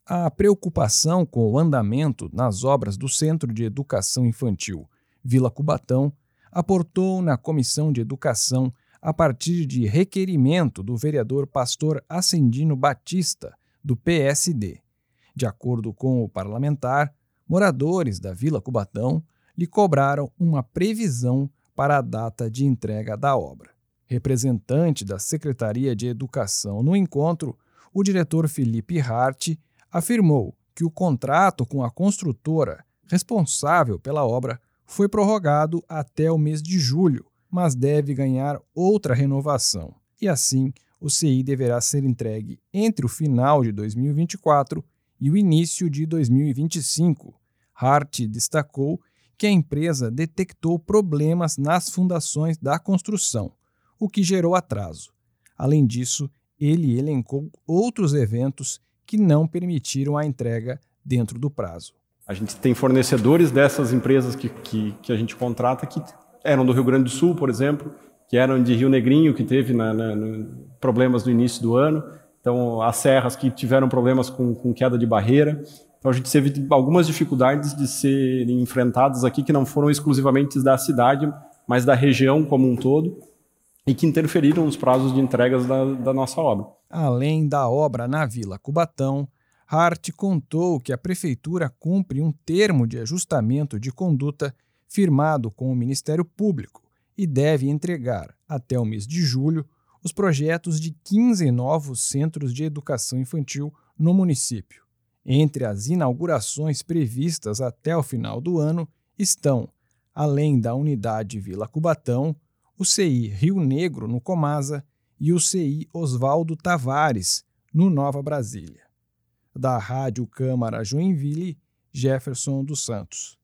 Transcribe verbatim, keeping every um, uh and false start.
A preocupação com o andamento nas obras do Centro de Educação Infantil Vila Cubatão aportou na Comissão de Educação a partir de requerimento do vereador Pastor Ascendino Batista, do P S D. De acordo com o parlamentar, moradores da Vila Cubatão lhe cobraram uma previsão para a data de entrega da obra. Representante da Secretaria de Educação no encontro, o diretor Felipe Hart afirmou que o contrato com a construtora responsável pela obra foi prorrogado até o mês de julho, mas deve ganhar outra renovação. E assim, o C I deverá ser entregue entre o final de dois mil e vinte e quatro e o início de dois mil e vinte e cinco. Hart destacou que a empresa detectou problemas nas fundações da construção, o que gerou atraso. Além disso, ele elencou outros eventos que não permitiram a entrega dentro do prazo. A gente tem fornecedores dessas empresas que, que, que a gente contrata que eram do Rio Grande do Sul, por exemplo, que eram de Rio Negrinho, que teve na, na, no, problemas no início do ano. Então, as serras que tiveram problemas com, com queda de barreira. Então, a gente teve algumas dificuldades de serem enfrentadas aqui que não foram exclusivamente da cidade, mas da região como um todo, e que interferiram nos prazos de entregas da, da nossa obra. Além da obra na Vila Cubatão, Hart contou que a Prefeitura cumpre um termo de ajustamento de conduta firmado com o Ministério Público e deve entregar, até o mês de julho, os projetos de quinze novos centros de educação infantil no município. Entre as inaugurações previstas até o final do ano estão, além da unidade Vila Cubatão, o C I Rio Negro, no Comasa, e o C I Oswaldo Tavares, no Nova Brasília. Da Rádio Câmara Joinville, Jefferson dos Santos.